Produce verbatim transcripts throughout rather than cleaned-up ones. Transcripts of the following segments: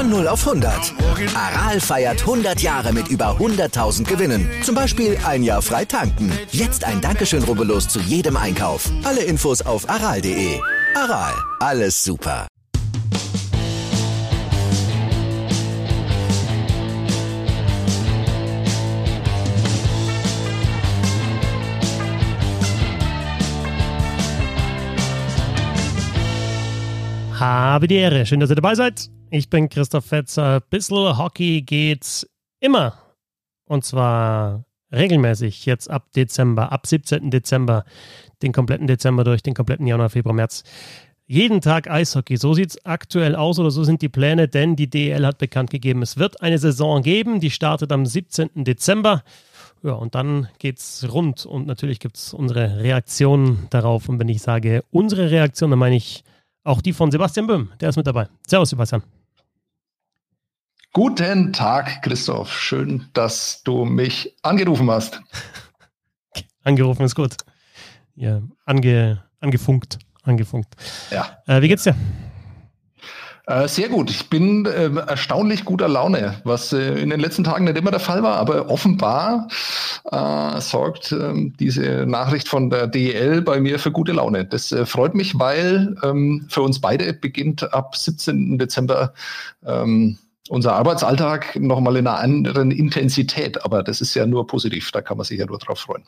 Von null auf hundert. Aral feiert hundert Jahre mit über hunderttausend Gewinnen. Zum Beispiel ein Jahr frei tanken. Jetzt ein Dankeschön, rubbellos zu jedem Einkauf. Alle Infos auf aral punkt de. Aral, alles super. Habe die Ehre. Schön, dass ihr dabei seid. Ich bin Christoph Fetzer. Bissl Hockey geht's immer. Und zwar regelmäßig jetzt ab Dezember, ab siebzehnten Dezember, den kompletten Dezember durch, den kompletten Januar, Februar, März. Jeden Tag Eishockey. So sieht's aktuell aus oder so sind die Pläne, denn die D E L hat bekannt gegeben, es wird eine Saison geben, die startet am siebzehnten Dezember. Ja, und dann geht's rund und natürlich gibt's unsere Reaktion darauf. Und wenn ich sage unsere Reaktion, dann meine ich auch die von Sebastian Böhm, der ist mit dabei. Servus, Sebastian. Guten Tag, Christoph. Schön, dass du mich angerufen hast. Angerufen ist gut. Ja, ange, angefunkt. Angefunkt. Ja. Äh, wie geht's dir? Äh, sehr gut. Ich bin äh, erstaunlich guter Laune, was äh, in den letzten Tagen nicht immer der Fall war, aber offenbar äh, sorgt äh, diese Nachricht von der D E L bei mir für gute Laune. Das äh, freut mich, weil ähm, für uns beide beginnt ab siebzehnten Dezember ähm, unser Arbeitsalltag nochmal in einer anderen Intensität, aber das ist ja nur positiv, da kann man sich ja nur drauf freuen.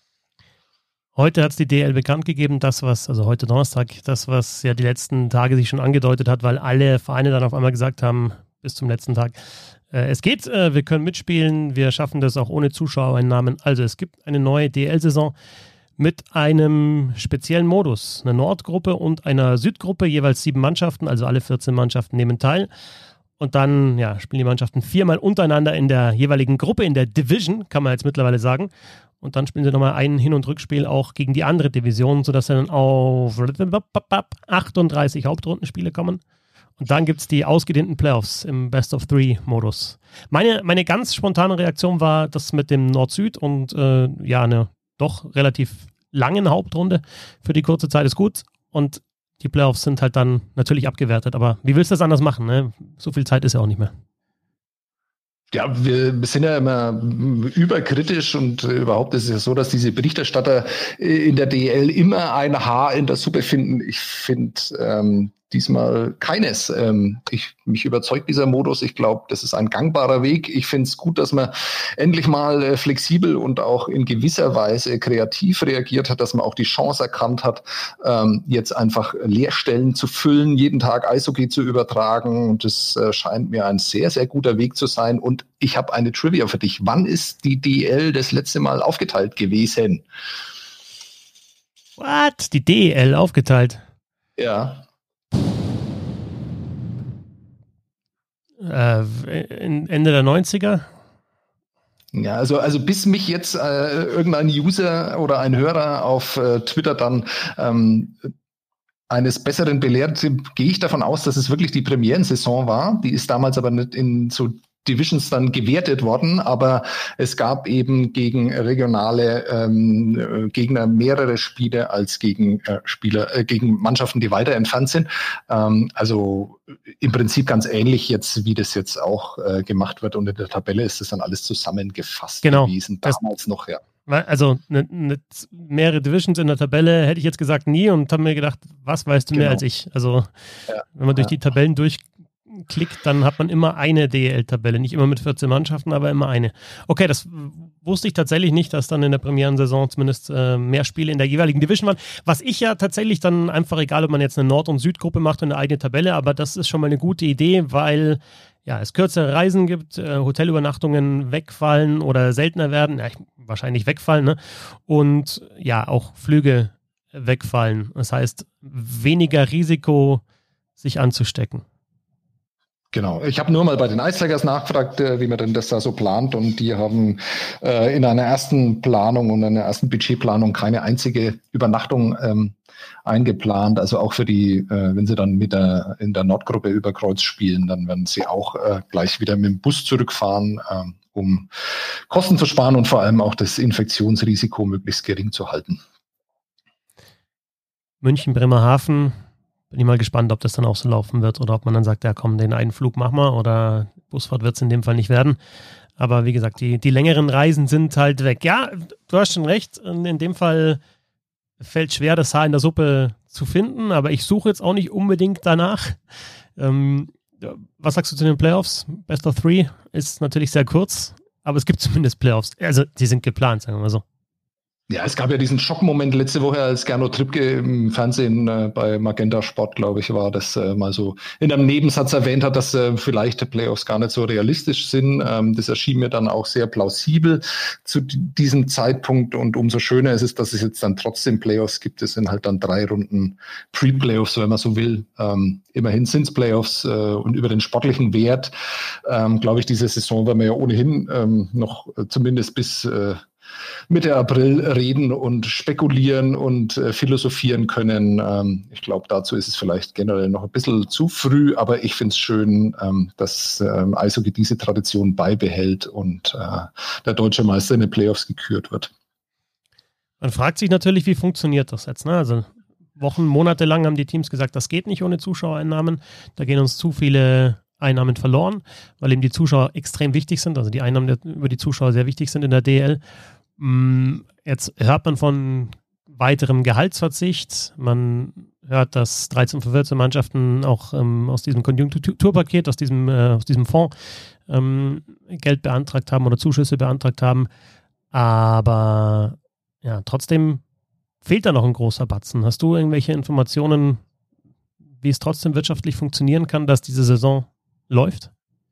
Heute hat es die D E L bekannt gegeben, das was, also heute Donnerstag, das was ja die letzten Tage sich schon angedeutet hat, weil alle Vereine dann auf einmal gesagt haben, bis zum letzten Tag, äh, es geht, äh, wir können mitspielen, wir schaffen das auch ohne Zuschauereinnahmen. Also es gibt eine neue D E L-Saison mit einem speziellen Modus, einer Nordgruppe und einer Südgruppe, jeweils sieben Mannschaften, also alle vierzehn Mannschaften nehmen teil. Und dann ja, spielen die Mannschaften viermal untereinander in der jeweiligen Gruppe, in der Division, kann man jetzt mittlerweile sagen. Und dann spielen sie nochmal ein Hin- und Rückspiel auch gegen die andere Division, sodass sie dann auf achtunddreißig Hauptrundenspiele kommen. Und dann gibt es die ausgedehnten Playoffs im Best-of-Three-Modus. Meine, meine ganz spontane Reaktion war das mit dem Nord-Süd und äh, ja, eine doch relativ langen Hauptrunde für die kurze Zeit ist gut. Und die Playoffs sind halt dann natürlich abgewertet. Aber wie willst du das anders machen? Ne? So viel Zeit ist ja auch nicht mehr. Ja, wir sind ja immer überkritisch und überhaupt ist es ja so, dass diese Berichterstatter in der D E L immer ein Haar in der Suppe finden. Ich finde ähm, diesmal keines. Ähm, ich, mich überzeugt dieser Modus. Ich glaube, das ist ein gangbarer Weg. Ich finde es gut, dass man endlich mal äh, flexibel und auch in gewisser Weise kreativ reagiert hat, dass man auch die Chance erkannt hat, ähm, jetzt einfach Leerstellen zu füllen, jeden Tag Eishockey zu übertragen. Und das äh, scheint mir ein sehr, sehr guter Weg zu sein. Und ich habe eine Trivia für dich. Wann ist die D E L das letzte Mal aufgeteilt gewesen? What? Die D E L aufgeteilt? Ja. Äh, Ende der neunziger? Ja, also, also bis mich jetzt äh, irgendein User oder ein Hörer auf äh, Twitter dann ähm, eines Besseren belehrt, gehe ich davon aus, dass es wirklich die Premierensaison war. Die ist damals aber nicht in so Divisions dann gewertet worden, aber es gab eben gegen regionale ähm, Gegner mehrere Spiele als gegen äh, Spieler, äh, gegen Mannschaften, die weiter entfernt sind. Ähm, also im Prinzip ganz ähnlich jetzt, wie das jetzt auch äh, gemacht wird. Und in der Tabelle ist das dann alles zusammengefasst genau. gewesen, damals das, noch, ja. Also ne, ne, mehrere Divisions in der Tabelle hätte ich jetzt gesagt nie und habe mir gedacht, was weißt du genau. mehr als ich? Also ja, wenn man durch ja. die Tabellen durchklickt, dann hat man immer eine D E L-Tabelle, nicht immer mit vierzehn Mannschaften, aber immer eine. Okay, das wusste ich tatsächlich nicht, dass dann in der Premierensaison zumindest äh, mehr Spiele in der jeweiligen Division waren. Was ich ja tatsächlich dann einfach, egal ob man jetzt eine Nord- und Südgruppe macht und eine eigene Tabelle, aber das ist schon mal eine gute Idee, weil ja, es kürzere Reisen gibt, äh, Hotelübernachtungen wegfallen oder seltener werden, ja, wahrscheinlich wegfallen, ne? Und ja, auch Flüge wegfallen. Das heißt, weniger Risiko, sich anzustecken. Genau. Ich habe nur mal bei den Ice Tigers nachgefragt, äh, wie man denn das da so plant, und die haben äh, in einer ersten Planung und einer ersten Budgetplanung keine einzige Übernachtung ähm, eingeplant. Also auch für die, äh, wenn sie dann mit der in der Nordgruppe über Kreuz spielen, dann werden sie auch äh, gleich wieder mit dem Bus zurückfahren, äh, um Kosten zu sparen und vor allem auch das Infektionsrisiko möglichst gering zu halten. München, Bremerhaven, bin ich mal gespannt, ob das dann auch so laufen wird oder ob man dann sagt, ja komm, den einen Flug machen wir oder Busfahrt wird es in dem Fall nicht werden. Aber wie gesagt, die, die längeren Reisen sind halt weg. Ja, du hast schon recht, in dem Fall fällt schwer, das Haar in der Suppe zu finden, aber ich suche jetzt auch nicht unbedingt danach. Ähm, was sagst du zu den Playoffs? Best of Three ist natürlich sehr kurz, aber es gibt zumindest Playoffs. Also die sind geplant, sagen wir mal so. Ja, es gab ja diesen Schockmoment letzte Woche, als Gernot Trippke im Fernsehen äh, bei Magenta Sport, glaube ich, war, das äh, mal so in einem Nebensatz erwähnt hat, dass äh, vielleicht die Playoffs gar nicht so realistisch sind. Ähm, das erschien mir dann auch sehr plausibel zu d- diesem Zeitpunkt. Und umso schöner ist es, dass es jetzt dann trotzdem Playoffs gibt. Es sind halt dann drei Runden Pre-Playoffs, wenn man so will. Ähm, immerhin sind es Playoffs äh, und über den sportlichen Wert, ähm, glaube ich, diese Saison werden wir ja ohnehin ähm, noch äh, zumindest bis äh, Mitte April reden und spekulieren und äh, philosophieren können. Ähm, ich glaube, dazu ist es vielleicht generell noch ein bisschen zu früh, aber ich finde es schön, ähm, dass ähm, Eishockey diese Tradition beibehält und äh, der deutsche Meister in den Playoffs gekürt wird. Man fragt sich natürlich, wie funktioniert das jetzt? Ne? Also Wochen, Monate lang haben die Teams gesagt, das geht nicht ohne Zuschauereinnahmen. Da gehen uns zu viele Einnahmen verloren, weil eben die Zuschauer extrem wichtig sind, also die Einnahmen über die Zuschauer sehr wichtig sind in der D L. Jetzt hört man von weiterem Gehaltsverzicht, man hört, dass dreizehn von vierzehn Mannschaften auch ähm, aus diesem Konjunkturpaket, aus diesem, äh, aus diesem Fonds ähm, Geld beantragt haben oder Zuschüsse beantragt haben, aber ja, trotzdem fehlt da noch ein großer Batzen. Hast du irgendwelche Informationen, wie es trotzdem wirtschaftlich funktionieren kann, dass diese Saison läuft?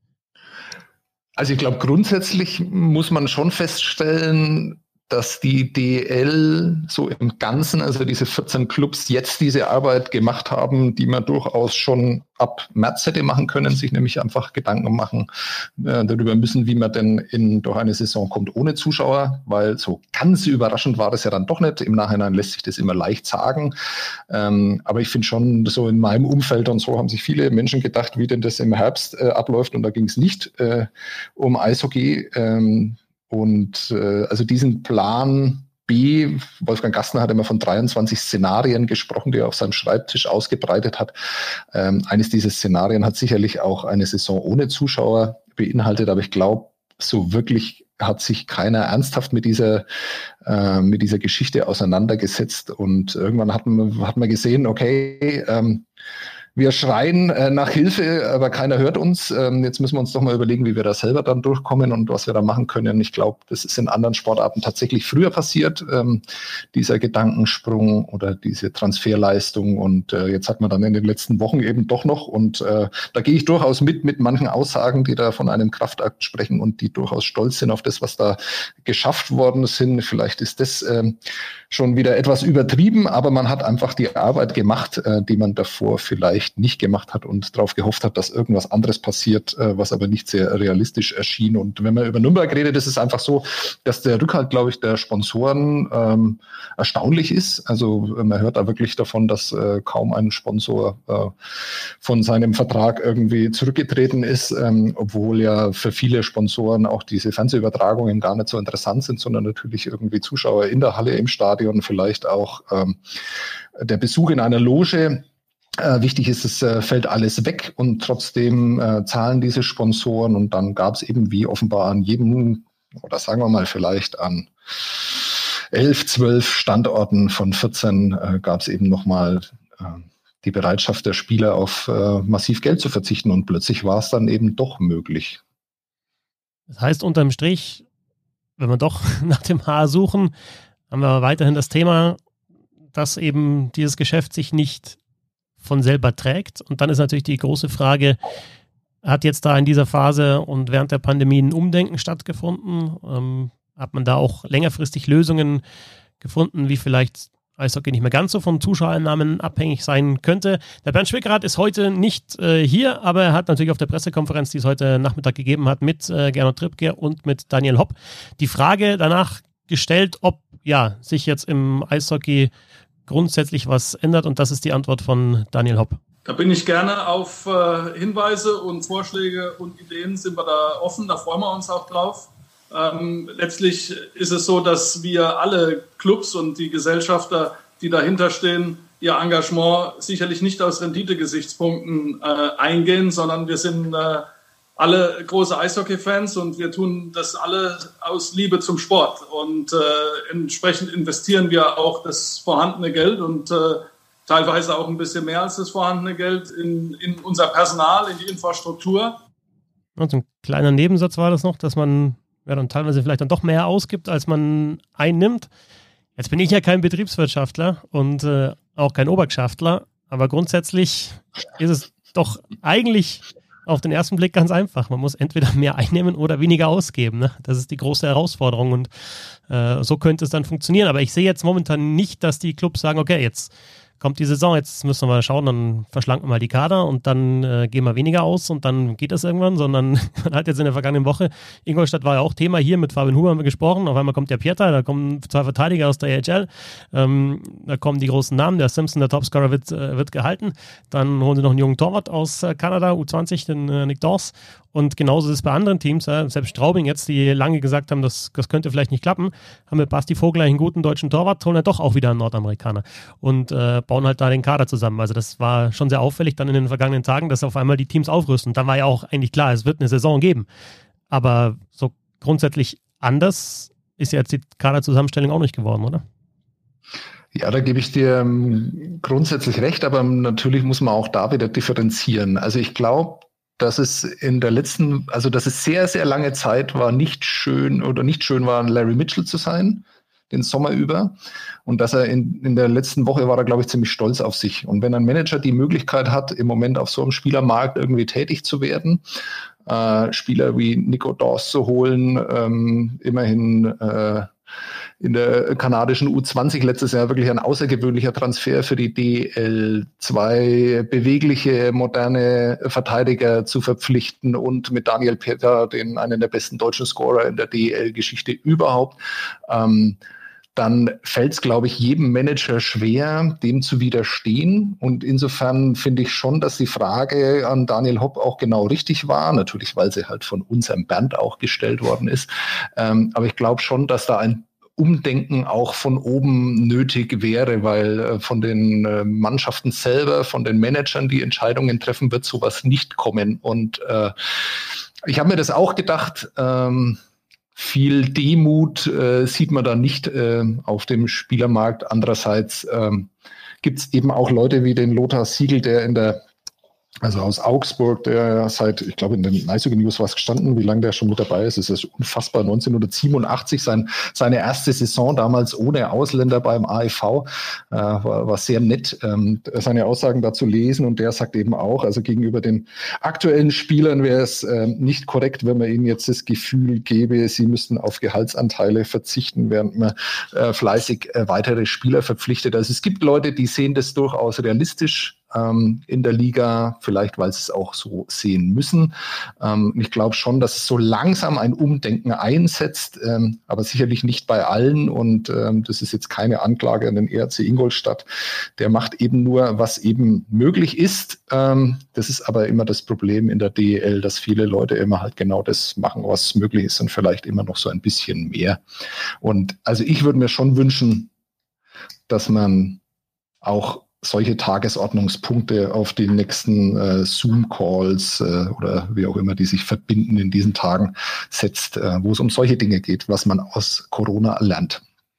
Also ich glaube, grundsätzlich muss man schon feststellen, dass die D L so im Ganzen, also diese vierzehn Clubs, jetzt diese Arbeit gemacht haben, die man durchaus schon ab März hätte machen können, sich nämlich einfach Gedanken machen äh, darüber müssen, wie man denn in durch eine Saison kommt ohne Zuschauer, weil so ganz überraschend war das ja dann doch nicht. Im Nachhinein lässt sich das immer leicht sagen. Ähm, aber ich finde schon, so in meinem Umfeld und so haben sich viele Menschen gedacht, wie denn das im Herbst äh, abläuft. Und da ging es nicht äh, um Eishockey. Ähm, Und äh, also diesen Plan B, Wolfgang Gastner hat immer von dreiundzwanzig Szenarien gesprochen, die er auf seinem Schreibtisch ausgebreitet hat. Ähm, eines dieser Szenarien hat sicherlich auch eine Saison ohne Zuschauer beinhaltet, aber ich glaube, so wirklich hat sich keiner ernsthaft mit dieser äh, mit dieser Geschichte auseinandergesetzt. Und irgendwann hat man, hat man gesehen, okay, ähm, wir schreien äh, nach Hilfe, aber keiner hört uns. Ähm, jetzt müssen wir uns doch mal überlegen, wie wir da selber dann durchkommen und was wir da machen können. Ich glaube, das ist in anderen Sportarten tatsächlich früher passiert, ähm, dieser Gedankensprung oder diese Transferleistung. Und äh, jetzt hat man dann in den letzten Wochen eben doch noch. Und äh, da gehe ich durchaus mit, mit manchen Aussagen, die da von einem Kraftakt sprechen und die durchaus stolz sind auf das, was da geschafft worden sind. Vielleicht ist das äh, schon wieder etwas übertrieben, aber man hat einfach die Arbeit gemacht, äh, die man davor vielleicht nicht gemacht hat und darauf gehofft hat, dass irgendwas anderes passiert, äh, was aber nicht sehr realistisch erschien. Und wenn man über Nürnberg redet, ist es einfach so, dass der Rückhalt, glaube ich, der Sponsoren ähm, erstaunlich ist. Also man hört da wirklich davon, dass äh, kaum ein Sponsor äh, von seinem Vertrag irgendwie zurückgetreten ist, ähm, obwohl ja für viele Sponsoren auch diese Fernsehübertragungen gar nicht so interessant sind, sondern natürlich irgendwie Zuschauer in der Halle, im Stadion, vielleicht auch ähm, der Besuch in einer Loge. Äh, wichtig ist, es äh, fällt alles weg und trotzdem äh, zahlen diese Sponsoren und dann gab es eben wie offenbar an jedem, oder sagen wir mal vielleicht an elf, zwölf Standorten von vierzehn äh, gab es eben nochmal äh, die Bereitschaft der Spieler auf äh, massiv Geld zu verzichten und plötzlich war es dann eben doch möglich. Das heißt unterm Strich, wenn wir doch nach dem Haar suchen, haben wir weiterhin das Thema, dass eben dieses Geschäft sich nicht von selber trägt. Und dann ist natürlich die große Frage, hat jetzt da in dieser Phase und während der Pandemie ein Umdenken stattgefunden? Ähm, hat man da auch längerfristig Lösungen gefunden, wie vielleicht Eishockey nicht mehr ganz so von Zuschauereinnahmen abhängig sein könnte? Der Bernd Schwickerath ist heute nicht äh, hier, aber er hat natürlich auf der Pressekonferenz, die es heute Nachmittag gegeben hat, mit äh, Gernot Trippke und mit Daniel Hopp die Frage danach gestellt, ob ja sich jetzt im Eishockey grundsätzlich was ändert, und das ist die Antwort von Daniel Hopp. Da bin ich gerne auf äh, Hinweise und Vorschläge und Ideen, sind wir da offen, da freuen wir uns auch drauf. Ähm, letztlich ist es so, dass wir alle Clubs und die Gesellschafter, die dahinter stehen, ihr Engagement sicherlich nicht aus Renditegesichtspunkten äh, eingehen, sondern wir sind äh, alle große Eishockey-Fans und wir tun das alle aus Liebe zum Sport. Und äh, entsprechend investieren wir auch das vorhandene Geld und äh, teilweise auch ein bisschen mehr als das vorhandene Geld in, in unser Personal, in die Infrastruktur. Und so ein kleiner Nebensatz war das noch, dass man ja dann teilweise vielleicht dann doch mehr ausgibt, als man einnimmt. Jetzt bin ich ja kein Betriebswirtschaftler und äh, auch kein Obergschaftler, aber grundsätzlich ist es doch eigentlich auf den ersten Blick ganz einfach. Man muss entweder mehr einnehmen oder weniger ausgeben. Ne? Das ist die große Herausforderung und äh, so könnte es dann funktionieren. Aber ich sehe jetzt momentan nicht, dass die Clubs sagen, okay, jetzt kommt die Saison, jetzt müssen wir mal schauen, dann verschlanken wir mal die Kader und dann äh, gehen wir weniger aus und dann geht das irgendwann, sondern man hat jetzt in der vergangenen Woche, Ingolstadt war ja auch Thema hier, mit Fabian Huber haben wir gesprochen, auf einmal kommt der Pieter, da kommen zwei Verteidiger aus der A H L, ähm, da kommen die großen Namen, der Simpson, der Topscorer wird, äh, wird gehalten, dann holen sie noch einen jungen Torwart aus äh, Kanada, U zwanzig, den äh, Nick Dawes. Und genauso ist es bei anderen Teams, äh, selbst Straubing jetzt, die lange gesagt haben, das, das könnte vielleicht nicht klappen, haben mit Basti Vogel einen guten deutschen Torwart, holen dann doch auch wieder einen Nordamerikaner und äh, bauen halt da den Kader zusammen. Also das war schon sehr auffällig dann in den vergangenen Tagen, dass auf einmal die Teams aufrüsten. Und dann war ja auch eigentlich klar, es wird eine Saison geben. Aber so grundsätzlich anders ist ja jetzt die Kaderzusammenstellung auch nicht geworden, oder? Ja, da gebe ich dir um, grundsätzlich recht, aber natürlich muss man auch da wieder differenzieren. Also ich glaube, dass es in der letzten, also dass es sehr, sehr lange Zeit war, nicht schön oder nicht schön war, Larry Mitchell zu sein, den Sommer über. Und dass er in, in der letzten Woche war er, glaube ich, ziemlich stolz auf sich. Und wenn ein Manager die Möglichkeit hat, im Moment auf so einem Spielermarkt irgendwie tätig zu werden, äh, Spieler wie Nico Dawes zu holen, ähm, immerhin äh, in der kanadischen U zwanzig letztes Jahr wirklich ein außergewöhnlicher Transfer für die D L, zwei bewegliche, moderne Verteidiger zu verpflichten und mit Daniel Pieter, den einen der besten deutschen Scorer in der D L-Geschichte überhaupt, ähm, dann fällt es, glaube ich, jedem Manager schwer, dem zu widerstehen. Und insofern finde ich schon, dass die Frage an Daniel Hopp auch genau richtig war. Natürlich, weil sie halt von unserem Bernd auch gestellt worden ist. Ähm, aber ich glaube schon, dass da ein Umdenken auch von oben nötig wäre, weil äh, von den äh, Mannschaften selber, von den Managern, die Entscheidungen treffen, wird sowas nicht kommen. Und äh, ich habe mir das auch gedacht, ähm, viel Demut äh, sieht man da nicht äh, auf dem Spielermarkt. Andererseits ähm, gibt es eben auch Leute wie den Lothar Siegel, der in der Also aus Augsburg, der seit, ich glaube, in den Eishockey News war es gestanden, wie lange der schon mit dabei ist. Es ist unfassbar. neunzehnhundertsiebenundachtzig, sein, seine erste Saison damals ohne Ausländer beim A E V, äh, war, war sehr nett, ähm, seine Aussagen dazu lesen. Und der sagt eben auch, also gegenüber den aktuellen Spielern wäre es äh, nicht korrekt, wenn man ihnen jetzt das Gefühl gäbe, sie müssten auf Gehaltsanteile verzichten, während man äh, fleißig äh, weitere Spieler verpflichtet. Also es gibt Leute, die sehen das durchaus realistisch in der Liga, vielleicht weil sie es auch so sehen müssen. Ähm, ich glaube schon, dass es so langsam ein Umdenken einsetzt, ähm, aber sicherlich nicht bei allen. Und ähm, das ist jetzt keine Anklage an den E R C Ingolstadt. Der macht eben nur, was eben möglich ist. Ähm, das ist aber immer das Problem in der D E L, dass viele Leute immer halt genau das machen, was möglich ist und vielleicht immer noch so ein bisschen mehr. Und also ich würde mir schon wünschen, dass man auch solche Tagesordnungspunkte auf den nächsten äh, Zoom-Calls äh, oder wie auch immer, die sich verbinden in diesen Tagen, setzt, äh, wo es um solche Dinge geht, was man aus Corona lernt.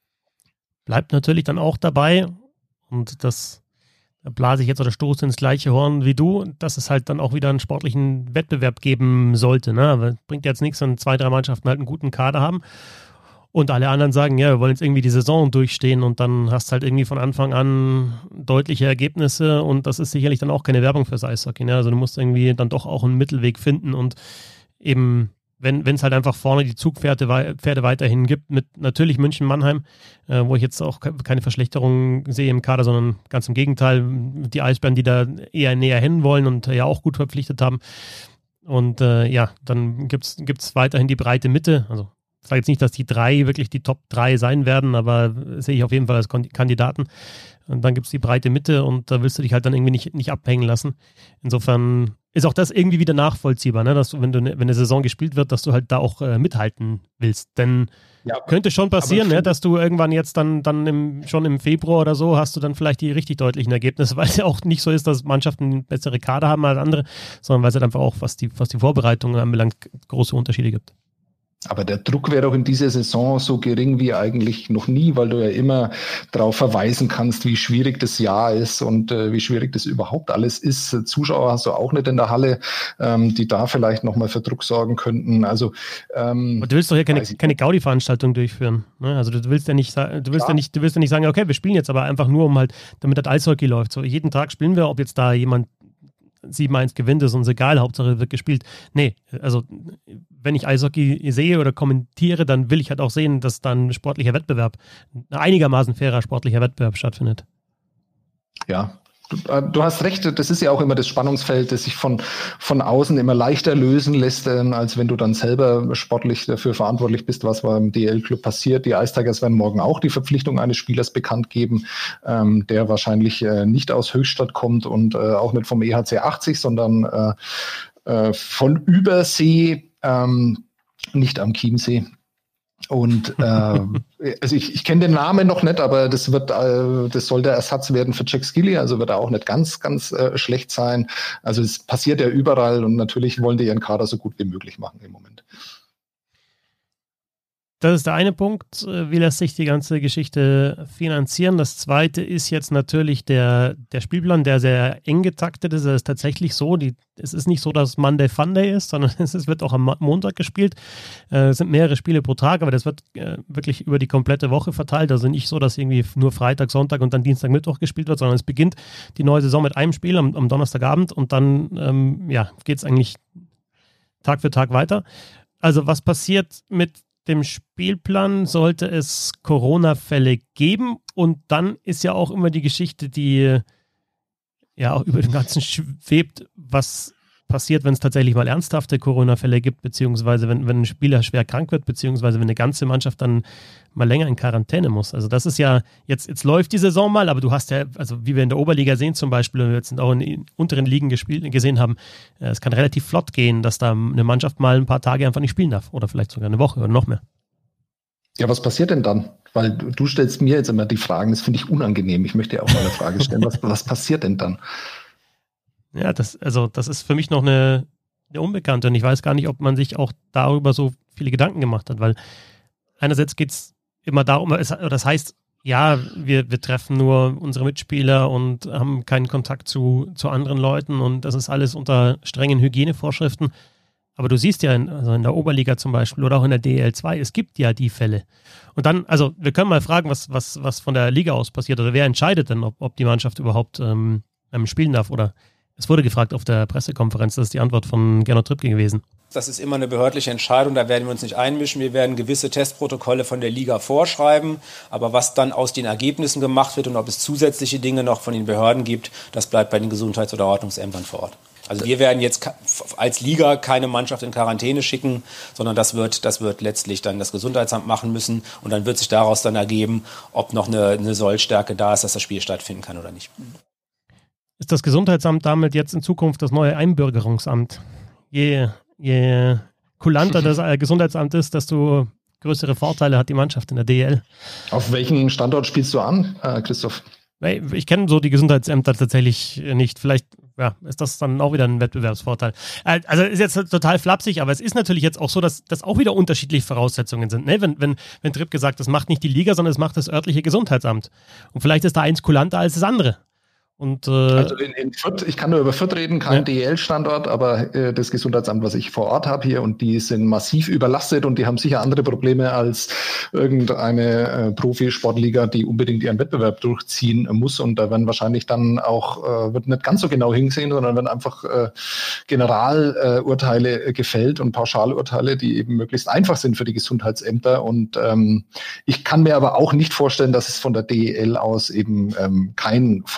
Bleibt natürlich dann auch dabei, und das blase ich jetzt oder stoße ins gleiche Horn wie du, dass es halt dann auch wieder einen sportlichen Wettbewerb geben sollte. Ne? Aber bringt jetzt nichts, wenn zwei, drei Mannschaften halt einen guten Kader haben und alle anderen sagen, ja, wir wollen jetzt irgendwie die Saison durchstehen, und dann hast halt irgendwie von Anfang an deutliche Ergebnisse, und das ist sicherlich dann auch keine Werbung fürs Eishockey. Ne? Also du musst irgendwie dann doch auch einen Mittelweg finden, und eben, wenn es halt einfach vorne die Zugpferde Pferde weiterhin gibt, mit natürlich München-Mannheim, äh, wo ich jetzt auch keine Verschlechterung sehe im Kader, sondern ganz im Gegenteil, die Eisbären, die da eher näher hin wollen und ja auch gut verpflichtet haben. Und äh, ja, dann gibt es weiterhin die breite Mitte, also ich sage jetzt nicht, dass die drei wirklich die Top drei sein werden, aber sehe ich auf jeden Fall als Kandidaten. Und dann gibt es die breite Mitte, und da willst du dich halt dann irgendwie nicht, nicht abhängen lassen. Insofern ist auch das irgendwie wieder nachvollziehbar, ne? Dass du, wenn du wenn eine Saison gespielt wird, dass du halt da auch äh, mithalten willst. Denn ja, könnte schon passieren, ne, dass du irgendwann jetzt dann, dann im, schon im Februar oder so hast du dann vielleicht die richtig deutlichen Ergebnisse, weil es ja auch nicht so ist, dass Mannschaften bessere Kader haben als andere, sondern weil es halt einfach auch, was die, was die Vorbereitung anbelangt, große Unterschiede gibt. Aber der Druck wäre doch in dieser Saison so gering wie eigentlich noch nie, weil du ja immer darauf verweisen kannst, wie schwierig das Jahr ist und äh, wie schwierig das überhaupt alles ist. Zuschauer hast du auch nicht in der Halle, ähm, die da vielleicht nochmal für Druck sorgen könnten. Also ähm, und du willst doch hier keine, keine Gaudi-Veranstaltung durchführen. Ne? Also du willst ja nicht, du willst ja nicht, du willst ja nicht sagen, okay, wir spielen jetzt aber einfach nur, um halt, damit das Eishockey läuft. So jeden Tag spielen wir, ob jetzt da jemand sieben eins gewinnt, ist uns egal, Hauptsache wird gespielt. Nee, also wenn ich Eishockey sehe oder kommentiere, dann will ich halt auch sehen, dass dann ein sportlicher Wettbewerb, ein einigermaßen fairer sportlicher Wettbewerb stattfindet. Ja, du, du hast recht, das ist ja auch immer das Spannungsfeld, das sich von, von außen immer leichter lösen lässt, äh, als wenn du dann selber sportlich dafür verantwortlich bist, was beim D L-Club passiert. Die Ice Tigers werden morgen auch die Verpflichtung eines Spielers bekannt geben, ähm, der wahrscheinlich äh, nicht aus Höchstadt kommt und äh, auch nicht vom E H C achtzig, sondern äh, äh, von Übersee, ähm, nicht am Chiemsee. Und äh, also ich, ich kenne den Namen noch nicht, aber das wird, äh, das soll der Ersatz werden für Jack Skilly, also wird er auch nicht ganz, ganz äh, schlecht sein. Also es passiert ja überall und natürlich wollen die ihren Kader so gut wie möglich machen im Moment. Das ist der eine Punkt, wie lässt sich die ganze Geschichte finanzieren. Das zweite ist jetzt natürlich der, der Spielplan, der sehr eng getaktet ist. Es ist tatsächlich so, die, es ist nicht so, dass Monday Funday ist, sondern es wird auch am Montag gespielt. Äh, es sind mehrere Spiele pro Tag, aber das wird äh, wirklich über die komplette Woche verteilt. Also nicht so, dass irgendwie nur Freitag, Sonntag und dann Dienstag, Mittwoch gespielt wird, sondern es beginnt die neue Saison mit einem Spiel am, am Donnerstagabend und dann ähm, ja, geht es eigentlich Tag für Tag weiter. Also was passiert mit dem Spielplan? Sollte es Corona-Fälle geben und dann ist ja auch immer die Geschichte, die ja auch über dem Ganzen schwebt, was passiert, wenn es tatsächlich mal ernsthafte Corona-Fälle gibt, beziehungsweise wenn, wenn ein Spieler schwer krank wird, beziehungsweise wenn eine ganze Mannschaft dann mal länger in Quarantäne muss. Also das ist ja, jetzt, jetzt läuft die Saison mal, aber du hast ja, also wie wir in der Oberliga sehen zum Beispiel, und wir jetzt auch in den unteren Ligen gespielt, gesehen haben, es kann relativ flott gehen, dass da eine Mannschaft mal ein paar Tage einfach nicht spielen darf oder vielleicht sogar eine Woche oder noch mehr. Ja, was passiert denn dann? Weil du, du stellst mir jetzt immer die Fragen, das finde ich unangenehm. Ich möchte ja auch mal eine Frage stellen. Was, was passiert denn dann? Ja, das, also das ist für mich noch eine, eine Unbekannte und ich weiß gar nicht, ob man sich auch darüber so viele Gedanken gemacht hat, weil einerseits geht es immer darum, es, das heißt, ja, wir, wir treffen nur unsere Mitspieler und haben keinen Kontakt zu, zu anderen Leuten und das ist alles unter strengen Hygienevorschriften, aber du siehst ja in, also in der Oberliga zum Beispiel oder auch in der D L zwei, es gibt ja die Fälle. Und dann, also wir können mal fragen, was, was, was von der Liga aus passiert oder wer entscheidet denn, ob, ob die Mannschaft überhaupt ähm, spielen darf oder es wurde gefragt auf der Pressekonferenz, das ist die Antwort von Gernot Trippke gewesen. Das ist immer eine behördliche Entscheidung, da werden wir uns nicht einmischen. Wir werden gewisse Testprotokolle von der Liga vorschreiben, aber was dann aus den Ergebnissen gemacht wird und ob es zusätzliche Dinge noch von den Behörden gibt, das bleibt bei den Gesundheits- oder Ordnungsämtern vor Ort. Also wir werden jetzt als Liga keine Mannschaft in Quarantäne schicken, sondern das wird, das wird letztlich dann das Gesundheitsamt machen müssen und dann wird sich daraus dann ergeben, ob noch eine, eine Sollstärke da ist, dass das Spiel stattfinden kann oder nicht. Ist das Gesundheitsamt damit jetzt in Zukunft das neue Einbürgerungsamt? Je, je kulanter das Gesundheitsamt ist, desto größere Vorteile hat die Mannschaft in der D L. Auf welchen Standort spielst du an, äh, Christoph? Ich kenne so die Gesundheitsämter tatsächlich nicht. Vielleicht ja, ist das dann auch wieder ein Wettbewerbsvorteil. Also ist jetzt total flapsig, aber es ist natürlich jetzt auch so, dass das auch wieder unterschiedliche Voraussetzungen sind. Ne? Wenn, wenn, wenn Tripp gesagt, das macht nicht die Liga, sondern es macht das örtliche Gesundheitsamt. Und vielleicht ist da eins kulanter als das andere. Und, äh, also in, in Fürth, ich kann nur über Fürth reden, kein ja. D E L-Standort, aber äh, das Gesundheitsamt, was ich vor Ort habe hier, und die sind massiv überlastet und die haben sicher andere Probleme als irgendeine äh, Profisportliga, die unbedingt ihren Wettbewerb durchziehen muss. Und da werden wahrscheinlich dann auch, äh, wird nicht ganz so genau hinsehen, sondern werden einfach äh, Generalurteile äh, gefällt und Pauschalurteile, die eben möglichst einfach sind für die Gesundheitsämter. Und ähm, ich kann mir aber auch nicht vorstellen, dass es von der D E L aus eben ähm, kein Vorgehen gibt.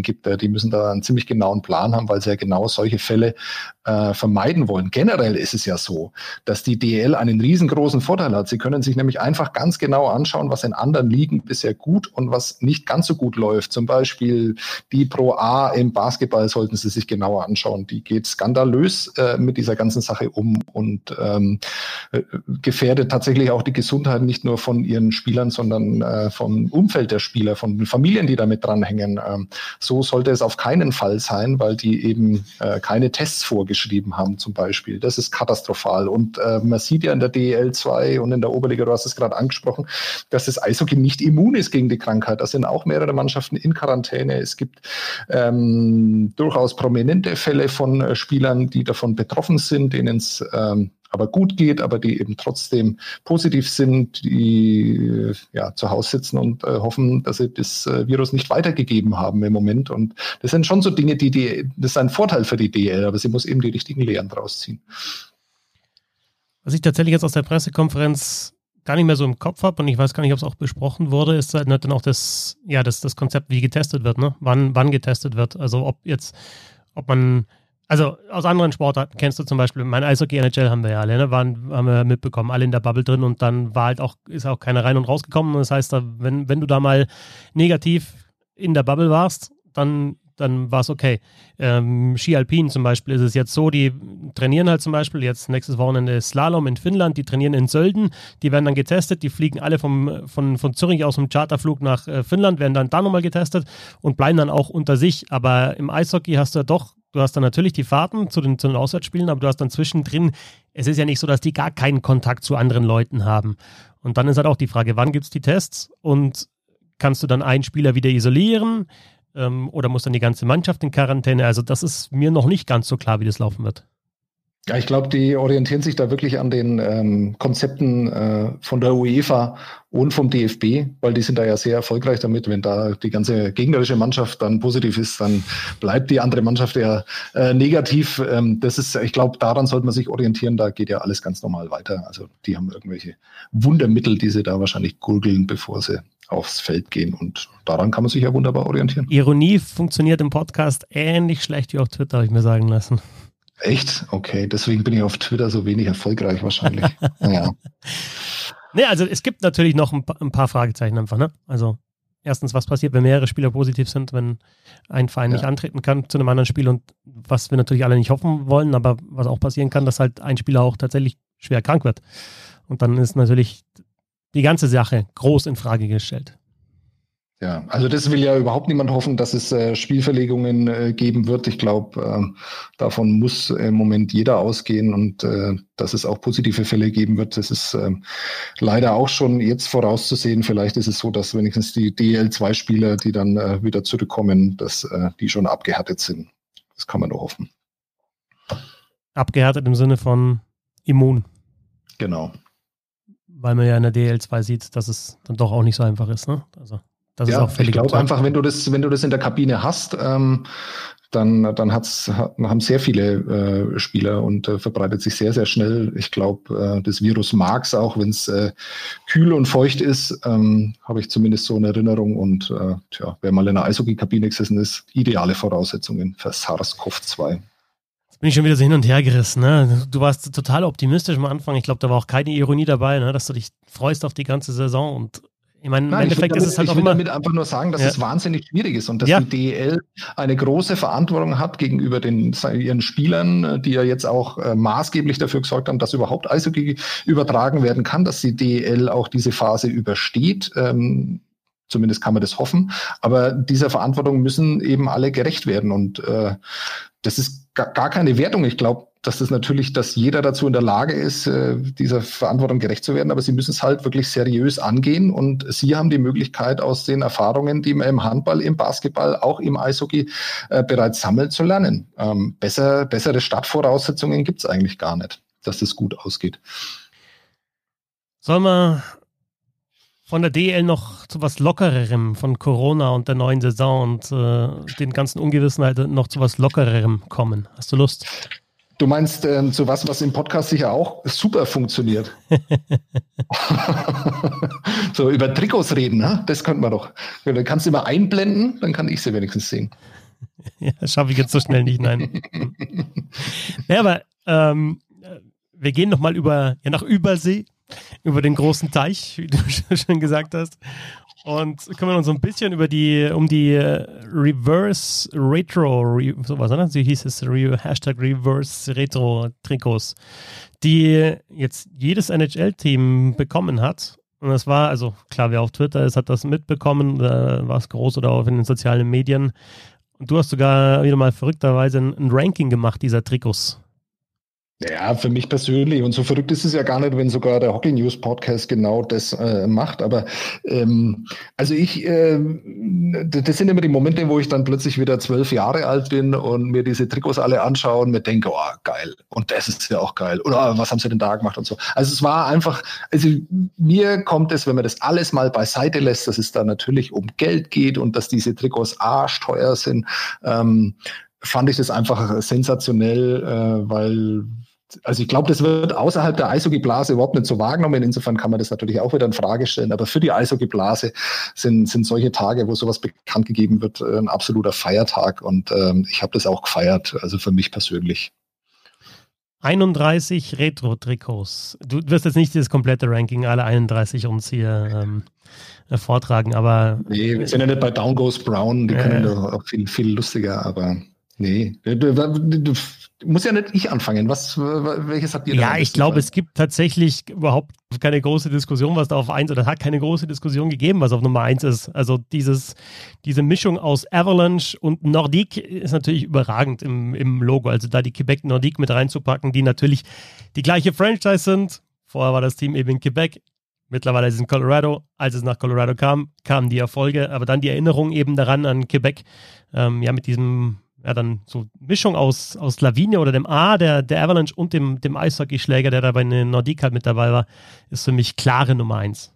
gibt, äh, die müssen da einen ziemlich genauen Plan haben, weil sie ja genau solche Fälle äh, vermeiden wollen. Generell ist es ja so, dass die D E L einen riesengroßen Vorteil hat. Sie können sich nämlich einfach ganz genau anschauen, was in anderen Ligen bisher gut und was nicht ganz so gut läuft. Zum Beispiel die Pro A im Basketball sollten Sie sich genauer anschauen. Die geht skandalös äh, mit dieser ganzen Sache um und ähm, gefährdet tatsächlich auch die Gesundheit nicht nur von ihren Spielern, sondern äh, vom Umfeld der Spieler, von den Familien, die damit dranhängen. Ähm, so sollte es auf keinen Fall sein, weil die eben äh, keine Tests vorgeschrieben haben zum Beispiel. Das ist katastrophal. Und äh, man sieht ja in der D E L zwei und in der Oberliga, du hast es gerade angesprochen, dass das Eishockey nicht immun ist gegen die Krankheit. Da sind auch mehrere Mannschaften in Quarantäne. Es gibt ähm, durchaus prominente Fälle von äh, Spielern, die davon betroffen sind, denen es ähm, aber gut geht, aber die eben trotzdem positiv sind, die ja zu Hause sitzen und äh, hoffen, dass sie das äh, Virus nicht weitergegeben haben im Moment. Und das sind schon so Dinge, die, die das ist ein Vorteil für die D E L, aber sie muss eben die richtigen Lehren draus ziehen. Was ich tatsächlich jetzt aus der Pressekonferenz gar nicht mehr so im Kopf habe und ich weiß gar nicht, ob es auch besprochen wurde, ist halt dann auch das, ja, das, das Konzept, wie getestet wird, ne? Wann, wann getestet wird. Also ob jetzt, ob man Also aus anderen Sportarten kennst du zum Beispiel, mein Eishockey N H L haben wir ja alle, ne? Waren, haben wir mitbekommen, alle in der Bubble drin und dann war halt auch, ist auch keiner rein und rausgekommen. Das heißt, da, wenn, wenn du da mal negativ in der Bubble warst, dann, dann war es okay. Ähm, Ski Alpin zum Beispiel ist es jetzt so, die trainieren halt zum Beispiel jetzt nächstes Wochenende Slalom in Finnland, die trainieren in Sölden, die werden dann getestet, die fliegen alle vom, von, von Zürich aus dem Charterflug nach äh, Finnland, werden dann da nochmal getestet und bleiben dann auch unter sich. Aber im Eishockey hast du ja doch, du hast dann natürlich die Fahrten zu den, zu den Auswärtsspielen, aber du hast dann zwischendrin, es ist ja nicht so, dass die gar keinen Kontakt zu anderen Leuten haben. Und dann ist halt auch die Frage, wann gibt es die Tests und kannst du dann einen Spieler wieder isolieren ähm, oder muss dann die ganze Mannschaft in Quarantäne? Also das ist mir noch nicht ganz so klar, wie das laufen wird. Ja, ich glaube, die orientieren sich da wirklich an den ähm, Konzepten äh, von der UEFA und vom D F B, weil die sind da ja sehr erfolgreich damit. Wenn da die ganze gegnerische Mannschaft dann positiv ist, dann bleibt die andere Mannschaft ja äh, negativ. Ähm, das ist, ich glaube, daran sollte man sich orientieren. Da geht ja alles ganz normal weiter. Also die haben irgendwelche Wundermittel, die sie da wahrscheinlich gurgeln, bevor sie aufs Feld gehen. Und daran kann man sich ja wunderbar orientieren. Ironie funktioniert im Podcast ähnlich schlecht wie auf Twitter, habe ich mir sagen lassen. Echt? Okay, deswegen bin ich auf Twitter so wenig erfolgreich wahrscheinlich. Naja. Nee, also es gibt natürlich noch ein paar, ein paar Fragezeichen einfach, ne? Also erstens, was passiert, wenn mehrere Spieler positiv sind, wenn ein Verein ja. nicht antreten kann zu einem anderen Spiel und was wir natürlich alle nicht hoffen wollen, aber was auch passieren kann, dass halt ein Spieler auch tatsächlich schwer krank wird. Und dann ist natürlich die ganze Sache groß in Frage gestellt. Ja, also das will ja überhaupt niemand hoffen, dass es äh, Spielverlegungen äh, geben wird. Ich glaube, äh, davon muss im Moment jeder ausgehen und äh, dass es auch positive Fälle geben wird. Das ist äh, leider auch schon jetzt vorauszusehen. Vielleicht ist es so, dass wenigstens die D E L zwei Spieler, die dann äh, wieder zurückkommen, dass äh, die schon abgehärtet sind. Das kann man nur hoffen. Abgehärtet im Sinne von immun. Genau. Weil man ja in der D E L zwei sieht, dass es dann doch auch nicht so einfach ist, ne? Also Das ja, ist auch ich glaube einfach, wenn du das, wenn du das in der Kabine hast, ähm, dann, dann hat's, haben sehr viele äh, Spieler und äh, verbreitet sich sehr, sehr schnell. Ich glaube, äh, das Virus mag es auch, wenn es äh, kühl und feucht ist, ähm, habe ich zumindest so eine Erinnerung. Und äh, tja, wer mal in einer Eishockey-Kabine gesessen ist, ideale Voraussetzungen für SARS-CoV zwei. Jetzt bin ich schon wieder so hin und her gerissen. Ne? Du warst total optimistisch am Anfang. Ich glaube, da war auch keine Ironie dabei, ne? Dass du dich freust auf die ganze Saison und ich meine, im Nein, Endeffekt damit, ist es halt ich auch will immer... damit einfach nur sagen, dass ja. es wahnsinnig schwierig ist und dass ja. die D E L eine große Verantwortung hat gegenüber den ihren Spielern, die ja jetzt auch äh, maßgeblich dafür gesorgt haben, dass überhaupt Eishockey übertragen werden kann, dass die D E L auch diese Phase übersteht. Ähm, zumindest kann man das hoffen. Aber dieser Verantwortung müssen eben alle gerecht werden und äh, das ist gar, gar keine Wertung. Ich glaube, dass das natürlich, dass jeder dazu in der Lage ist, dieser Verantwortung gerecht zu werden, aber sie müssen es halt wirklich seriös angehen und sie haben die Möglichkeit, aus den Erfahrungen, die man im Handball, im Basketball, auch im Eishockey äh, bereits sammelt, zu lernen. Ähm, besser, bessere Startvoraussetzungen gibt es eigentlich gar nicht, dass das gut ausgeht. Sollen wir von der D E L noch zu was Lockererem, von Corona und der neuen Saison und äh, den ganzen Ungewissenheiten noch zu was Lockererem kommen? Hast du Lust? Du meinst ähm, so was, was im Podcast sicher auch super funktioniert. So über Trikots reden, ne? Das könnte man doch. Dann kannst du immer einblenden, dann kann ich sie wenigstens sehen. Ja, das schaffe ich jetzt so schnell nicht, nein. Ja, aber ähm, wir gehen nochmal über, ja, nach Übersee, über den großen Teich, wie du schon gesagt hast. Und kümmern uns so ein bisschen über die, um die Reverse Retro, Re, sowas, ne? So hieß es, Re, Hashtag Reverse Retro Trikots, die jetzt jedes N H L-Team bekommen hat. Und das war, also klar, wer auf Twitter ist, hat das mitbekommen, da war es groß oder auch in den sozialen Medien. Und du hast sogar wieder mal verrückterweise ein, ein Ranking gemacht dieser Trikots. Ja, für mich persönlich. Und so verrückt ist es ja gar nicht, wenn sogar der Hockey News Podcast genau das äh, macht. Aber ähm, also ich, äh, das sind immer die Momente, wo ich dann plötzlich wieder zwölf Jahre alt bin und mir diese Trikots alle anschaue und mir denke, oh, geil. Und das ist ja auch geil. Oder was haben sie denn da gemacht und so. Also es war einfach, also mir kommt es, wenn man das alles mal beiseite lässt, dass es da natürlich um Geld geht und dass diese Trikots arschteuer sind, ähm, fand ich das einfach sensationell, äh, weil also ich glaube, das wird außerhalb der Eishockeyblase überhaupt nicht so wahrgenommen. Insofern kann man das natürlich auch wieder in Frage stellen. Aber für die Eishockeyblase sind, sind solche Tage, wo sowas bekannt gegeben wird, ein absoluter Feiertag. Und ähm, ich habe das auch gefeiert, also für mich persönlich. einunddreißig Retro-Trikots. Du wirst jetzt nicht das komplette Ranking, alle einunddreißig uns hier ähm, vortragen, aber... Nee, wir sind ja nicht bei Down Goes Brown, die äh, können doch auch viel, viel lustiger, aber... Nee, du, du, du musst ja nicht ich anfangen. Was, welches habt ihr da? Ja, ich glaube, es gibt tatsächlich überhaupt keine große Diskussion, was da auf eins oder hat keine große Diskussion gegeben, was auf Nummer eins ist. Also dieses, diese Mischung aus Avalanche und Nordique ist natürlich überragend im, im Logo. Also da die Quebec Nordique mit reinzupacken, die natürlich die gleiche Franchise sind. Vorher war das Team eben in Quebec. Mittlerweile ist es in Colorado. Als es nach Colorado kam, kamen die Erfolge, aber dann die Erinnerung eben daran an Quebec. Ähm, ja, mit diesem ja, dann so Mischung aus, aus Lavinia oder dem A, der, der Avalanche und dem, dem Eishockeyschläger, der da bei den Nordique halt mit dabei war, ist für mich klare Nummer eins.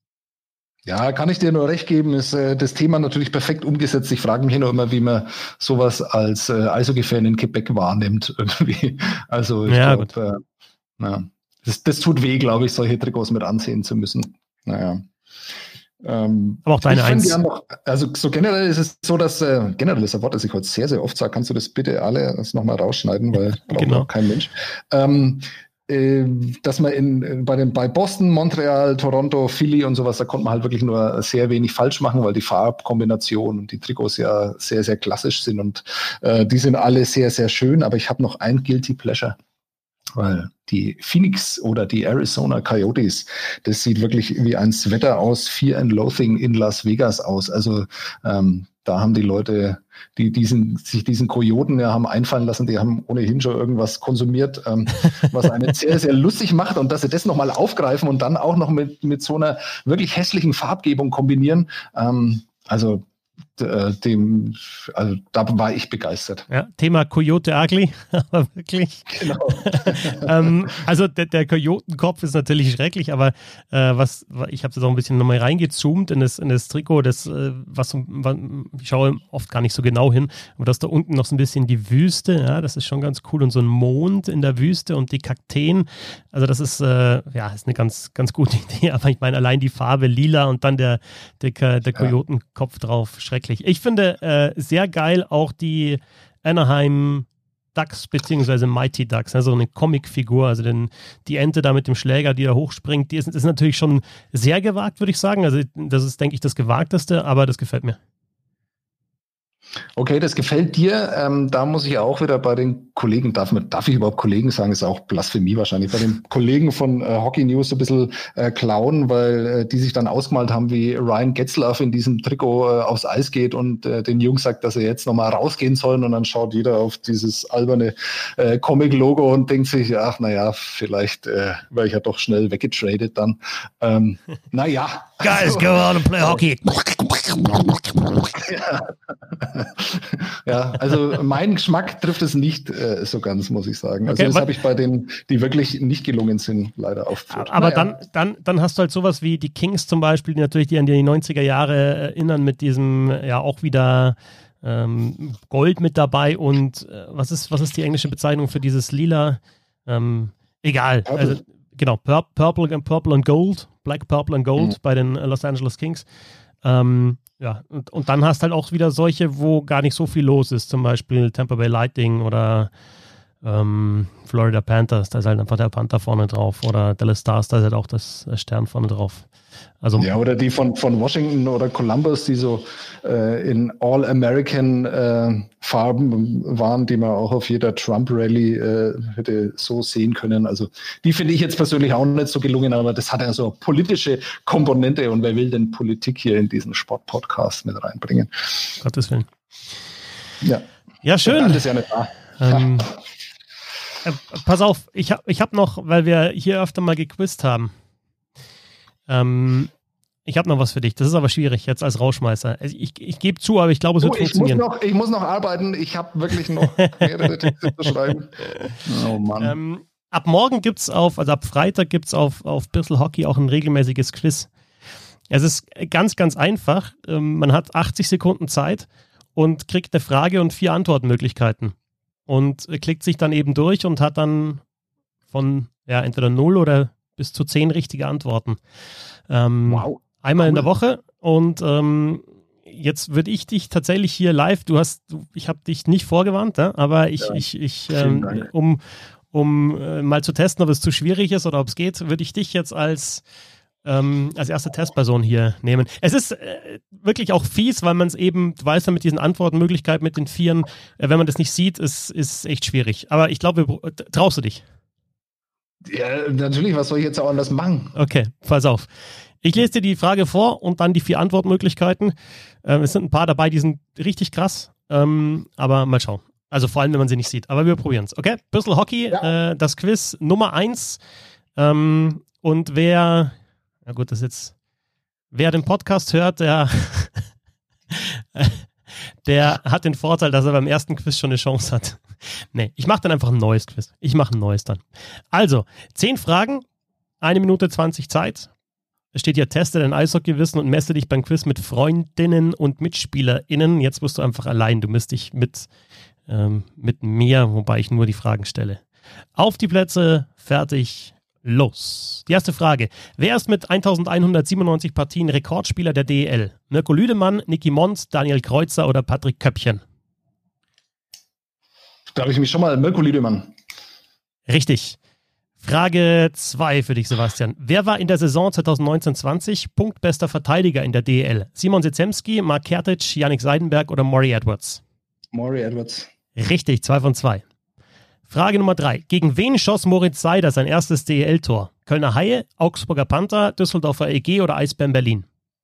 Ja, kann ich dir nur recht geben, ist äh, das Thema natürlich perfekt umgesetzt. Ich frage mich nur immer, wie man sowas als äh, Eishockey-Fan in Quebec wahrnimmt irgendwie. Also ich ja, glaube, äh, na, das, das tut weh, glaube ich, solche Trikots mit ansehen zu müssen. Naja. Ähm, Aber auch deine Eins. Ja noch, also so generell ist es so, dass äh, generell ist ein Wort, das ich heute sehr, sehr oft sage, kannst du das bitte alle das nochmal rausschneiden, weil braucht genau. auch kein Mensch. Ähm, äh, dass man in, bei den bei Boston, Montreal, Toronto, Philly und sowas, da konnte man halt wirklich nur sehr wenig falsch machen, weil die Farbkombination und die Trikots ja sehr, sehr klassisch sind und äh, die sind alle sehr, sehr schön, aber ich habe noch ein Guilty Pleasure. Weil die Phoenix oder die Arizona Coyotes, das sieht wirklich wie ein Sweater aus Fear and Loathing in Las Vegas aus. Also ähm, da haben die Leute, die diesen, sich diesen Kojoten ja haben einfallen lassen, die haben ohnehin schon irgendwas konsumiert, ähm, was einen sehr, sehr lustig macht. Und dass sie das nochmal aufgreifen und dann auch noch mit, mit so einer wirklich hässlichen Farbgebung kombinieren, ähm, also dem, also da war ich begeistert. Ja, Thema Coyote Ugly, aber wirklich. Genau. ähm, also der, der Kojotenkopf ist natürlich schrecklich, aber äh, was, ich habe jetzt auch ein bisschen nochmal reingezoomt in das, in das Trikot, das, äh, was, was, ich schaue oft gar nicht so genau hin, aber das da unten noch so ein bisschen die Wüste, ja, das ist schon ganz cool und so ein Mond in der Wüste und die Kakteen, also das ist, äh, ja, ist eine ganz, ganz gute Idee, aber ich meine allein die Farbe lila und dann der, der, der Kojotenkopf drauf, schrecklich. Ich finde äh, sehr geil auch die Anaheim Ducks beziehungsweise Mighty Ducks, also eine Comicfigur, also den, die Ente da mit dem Schläger, die da hochspringt, die ist, ist natürlich schon sehr gewagt, würde ich sagen. Also das ist, denke ich, das Gewagteste, aber das gefällt mir. Okay, das gefällt dir. Ähm, da muss ich auch wieder bei den Kollegen, darf, man, darf ich überhaupt Kollegen sagen, ist auch Blasphemie wahrscheinlich, bei den Kollegen von äh, Hockey News so ein bisschen äh, klauen, weil äh, die sich dann ausgemalt haben, wie Ryan Getzlaff in diesem Trikot äh, aufs Eis geht und äh, den Jungs sagt, dass sie jetzt nochmal rausgehen sollen und dann schaut jeder auf dieses alberne äh, Comic-Logo und denkt sich, ach naja, vielleicht äh, wäre ich ja doch schnell weggetradet dann. Ähm, naja. Guys, go out and play hockey. Ja. Ja, also mein Geschmack trifft es nicht äh, so ganz, muss ich sagen. Also okay, das habe ich bei denen, die wirklich nicht gelungen sind, leider aufgeführt. Aber naja. dann, dann, dann hast du halt sowas wie die Kings zum Beispiel, die natürlich die an die neunziger Jahre erinnern mit diesem, ja auch wieder ähm, Gold mit dabei und äh, was ist, was ist die englische Bezeichnung für dieses Lila? Ähm, egal. Purple. Also, genau, Pur- Purple, Purple and Gold, Black, Purple and Gold mhm. bei den Los Angeles Kings. Ähm, ja, und, und dann hast halt auch wieder solche, wo gar nicht so viel los ist, zum Beispiel Tampa Bay Lightning oder ähm, Florida Panthers, da ist halt einfach der Panther vorne drauf, oder Dallas Stars, da ist halt auch das Stern vorne drauf. Also, ja, oder die von, von Washington oder Columbus, die so äh, in All-American äh, Farben waren, die man auch auf jeder Trump-Rally äh, hätte so sehen können. Also die finde ich jetzt persönlich auch nicht so gelungen, aber das hat ja so politische Komponente und wer will denn Politik hier in diesen Sport-Podcast mit reinbringen? Gottes Willen. Ja, ja schön. Das ist ja nicht da. Ähm, äh, pass auf, ich habe ich hab noch, weil wir hier öfter mal gequizt haben, Ähm, ich habe noch was für dich. Das ist aber schwierig jetzt als Rauschmeißer. Ich, ich, ich gebe zu, aber ich glaube, es wird oh, ich funktionieren. Muss noch, ich muss noch arbeiten. Ich habe wirklich noch mehrere Texte zu schreiben. Oh Mann. Ähm, ab morgen gibt es auf, also ab Freitag gibt es auf, auf Bissl Hockey auch ein regelmäßiges Quiz. Es ist ganz, ganz einfach. Ähm, man hat achtzig Sekunden Zeit und kriegt eine Frage und vier Antwortmöglichkeiten. Und klickt sich dann eben durch und hat dann von ja, entweder null oder bis zu zehn richtige Antworten. Ähm, wow. Einmal cool. in der Woche und ähm, jetzt würde ich dich tatsächlich hier live, du hast, du, ich habe dich nicht vorgewarnt, ja, aber ich, ja, ich, ich ähm, um, um äh, mal zu testen, ob es zu schwierig ist oder ob es geht, würde ich dich jetzt als ähm, als erste Testperson hier nehmen. Es ist äh, wirklich auch fies, weil man es eben, du weißt ja, mit diesen Antwortmöglichkeiten, mit den Vieren, äh, wenn man das nicht sieht, ist, ist echt schwierig. Aber ich glaube, traust du dich? Ja, natürlich, was soll ich jetzt auch anders machen? Okay, pass auf. Ich lese dir die Frage vor und dann die vier Antwortmöglichkeiten. Ähm, es sind ein paar dabei, die sind richtig krass, ähm, aber mal schauen. Also vor allem, wenn man sie nicht sieht. Aber wir probieren es, okay? Bissl Hockey, ja. äh, das Quiz Nummer eins. Ähm, und wer, na gut, das ist jetzt, wer den Podcast hört, der, der hat den Vorteil, dass er beim ersten Quiz schon eine Chance hat. Nee, ich mache dann einfach ein neues Quiz. Ich mache ein neues dann. Also, zehn Fragen, eine Minute zwanzig Zeit. Es steht hier, teste dein Eishockeywissen und messe dich beim Quiz mit Freundinnen und MitspielerInnen. Jetzt musst du einfach allein, du misst dich mit, ähm, mit mir, wobei ich nur die Fragen stelle. Auf die Plätze, fertig, los. Die erste Frage. Wer ist mit eintausendeinhundertsiebenundneunzig Partien Rekordspieler der D E L? Mirko Lüdemann, Niki Mond, Daniel Kreuzer oder Patrick Köppchen? Da habe ich mich schon mal, Mirko Lüdemann. Richtig. Frage zwei für dich, Sebastian. Wer war in der Saison zweitausendneunzehn zwanzig punktbester Verteidiger in der D E L? Simon Sezemski, Mark Kertic, Yannick Seidenberg oder Maury Edwards? Maury Edwards. Richtig, zwei von zwei. Frage Nummer drei. Gegen wen schoss Moritz Seider sein erstes D E L-Tor? Kölner Haie, Augsburger Panther, Düsseldorfer E G oder Eisbären Berlin?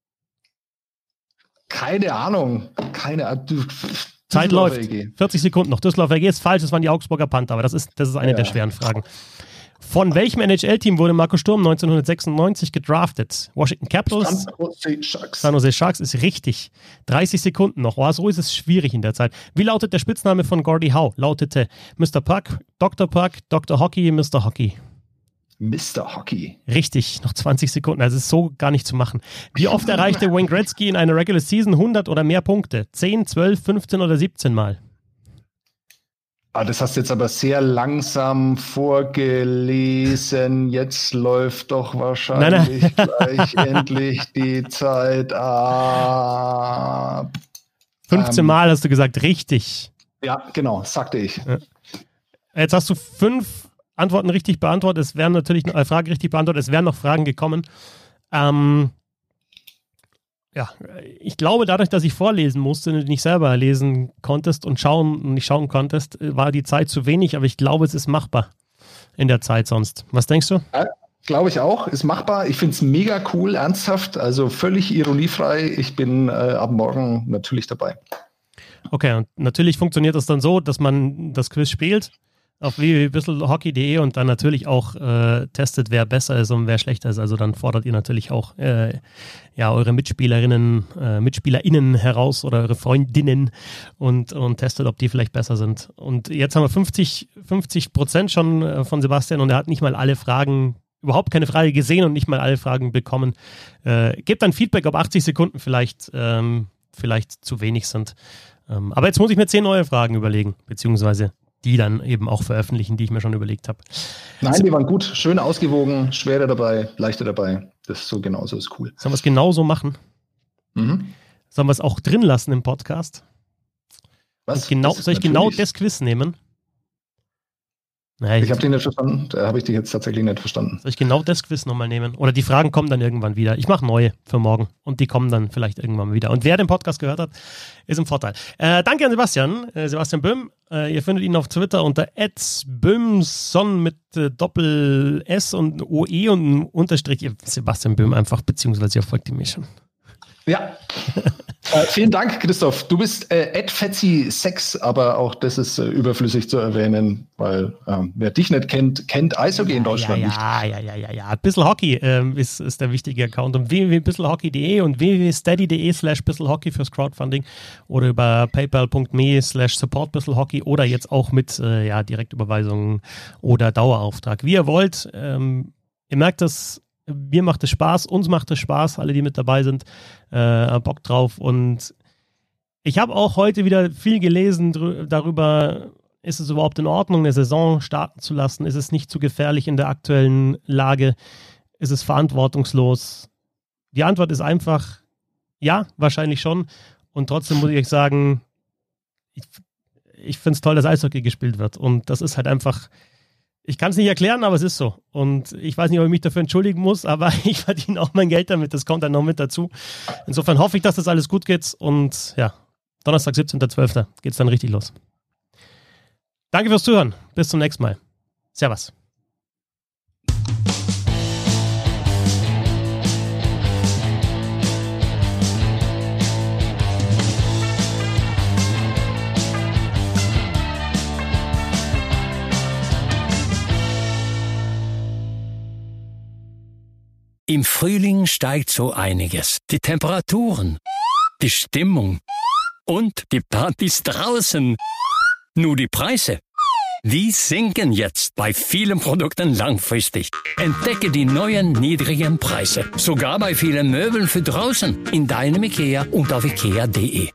Keine Ahnung. Keine Ahnung. Zeit läuft. E G. vierzig Sekunden noch. Düsseldorfer E G ist falsch, das waren die Augsburger Panther, aber das ist, das ist eine ja. der schweren Fragen. Von welchem N H L-Team wurde Marco Sturm neunzehnhundertsechsundneunzig gedraftet? Washington Capitals? San Jose Sharks. San Jose Sharks ist richtig. dreißig Sekunden noch. Oh, so ist es schwierig in der Zeit. Wie lautet der Spitzname von Gordie Howe? Lautete Mister Puck, Doktor Puck, Doktor Hockey, Mister Hockey. Mister Hockey. Richtig, noch zwanzig Sekunden. Also ist so gar nicht zu machen. Wie oft erreichte Wayne Gretzky in einer Regular Season hundert oder mehr Punkte? zehn, zwölf, fünfzehn oder siebzehn Mal? Ah, das hast du jetzt aber sehr langsam vorgelesen. Jetzt läuft doch wahrscheinlich nein, nein. gleich endlich die Zeit ab. fünfzehn ähm, Mal hast du gesagt, richtig. Ja, genau, sagte ich. Ja. Jetzt hast du fünf Antworten richtig beantwortet. Es wären natürlich noch, äh, Fragen richtig beantwortet. Es wären noch Fragen gekommen. Ähm, ja, ich glaube, dadurch, dass ich vorlesen musste und nicht selber lesen konntest und schauen und nicht schauen konntest, war die Zeit zu wenig, aber ich glaube, es ist machbar in der Zeit sonst. Was denkst du? Ja, glaube ich auch, ist machbar. Ich finde es mega cool, ernsthaft, also völlig ironiefrei. Ich bin äh, ab morgen natürlich dabei. Okay, und natürlich funktioniert das dann so, dass man das Quiz spielt auf w w w punkt bissl hockey punkt d e und dann natürlich auch äh, testet, wer besser ist und wer schlechter ist. Also dann fordert ihr natürlich auch äh, ja, eure Mitspielerinnen, äh, MitspielerInnen heraus oder eure Freundinnen und, und testet, ob die vielleicht besser sind. Und jetzt haben wir fünfzig Prozent schon äh, von Sebastian und er hat nicht mal alle Fragen, überhaupt keine Frage gesehen und nicht mal alle Fragen bekommen. Äh, gebt dann Feedback, ob achtzig Sekunden vielleicht ähm, vielleicht zu wenig sind. Ähm, aber jetzt muss ich mir zehn neue Fragen überlegen, beziehungsweise die dann eben auch veröffentlichen, die ich mir schon überlegt habe. Nein, die waren gut, schön ausgewogen, schwerer dabei, leichter dabei. Das ist so genauso, ist cool. Sollen wir es genauso machen? Mhm. Sollen wir es auch drin lassen im Podcast? Was? Genau, soll ich genau das Quiz nehmen? Naja, ich habe dich nicht verstanden. Da habe ich dich jetzt tatsächlich nicht verstanden. Soll ich genau das Quiz nochmal nehmen? Oder die Fragen kommen dann irgendwann wieder. Ich mache neue für morgen und die kommen dann vielleicht irgendwann wieder. Und wer den Podcast gehört hat, ist im Vorteil. Äh, danke an Sebastian, äh, Sebastian Böhm. Äh, ihr findet ihn auf Twitter unter at böhmson mit äh, Doppel-S und O E und Unterstrich. Sebastian Böhm einfach, beziehungsweise ihr folgt ihm eh schon. Ja. äh, vielen Dank, Christoph. Du bist äh, at Fetzi sechs, aber auch das ist äh, überflüssig zu erwähnen, weil ähm, wer dich nicht kennt, kennt Eishockey ja, in Deutschland ja, nicht. Ja, ja, ja, ja, ja. Bissl Hockey ähm, ist, ist der wichtige Account. Und w w w punkt bisselhockey punkt de und w w w punkt steady punkt de slash bisselhockey fürs Crowdfunding oder über paypal punkt me slash support bisselhockey oder jetzt auch mit äh, ja, Direktüberweisungen oder Dauerauftrag. Wie ihr wollt. Ähm, ihr merkt das. Mir macht es Spaß, uns macht es Spaß, alle, die mit dabei sind, äh, Bock drauf. Und ich habe auch heute wieder viel gelesen drü- darüber, ist es überhaupt in Ordnung, eine Saison starten zu lassen? Ist es nicht zu gefährlich in der aktuellen Lage? Ist es verantwortungslos? Die Antwort ist einfach, ja, wahrscheinlich schon. Und trotzdem muss ich euch sagen, ich, ich finde es toll, dass Eishockey gespielt wird. Und das ist halt einfach... Ich kann es nicht erklären, aber es ist so. Und ich weiß nicht, ob ich mich dafür entschuldigen muss, aber ich verdiene auch mein Geld damit. Das kommt dann noch mit dazu. Insofern hoffe ich, dass das alles gut geht. Und ja, Donnerstag, siebzehnter zwölfter geht es dann richtig los. Danke fürs Zuhören. Bis zum nächsten Mal. Servus. Im Frühling steigt so einiges. Die Temperaturen, die Stimmung und die Partys draußen. Nur die Preise, die sinken jetzt bei vielen Produkten langfristig. Entdecke die neuen niedrigen Preise. Sogar bei vielen Möbeln für draußen. In deinem IKEA und auf ikea punkt de.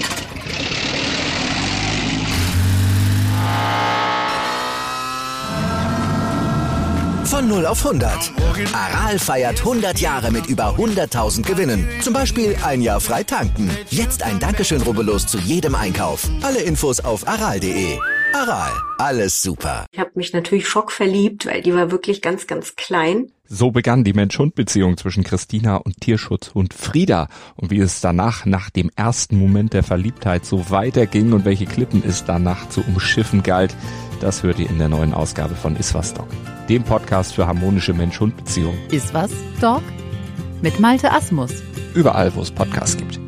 Von null auf hundert. Aral feiert hundert Jahre mit über hunderttausend Gewinnen. Zum Beispiel ein Jahr frei tanken. Jetzt ein Dankeschön, rubbellos zu jedem Einkauf. Alle Infos auf aral punkt de. Aral, alles super. Ich habe mich natürlich schockverliebt, weil die war wirklich ganz, ganz klein. So begann die Mensch-Hund-Beziehung zwischen Christina und Tierschutzhund Frieda. Und wie es danach, nach dem ersten Moment der Verliebtheit, so weiterging und welche Klippen es danach zu umschiffen galt, das hört ihr in der neuen Ausgabe von Iswas Dog, dem Podcast für harmonische Mensch-Hund-Beziehungen. Iswas Dog? Mit Malte Asmus. Überall, wo es Podcasts gibt.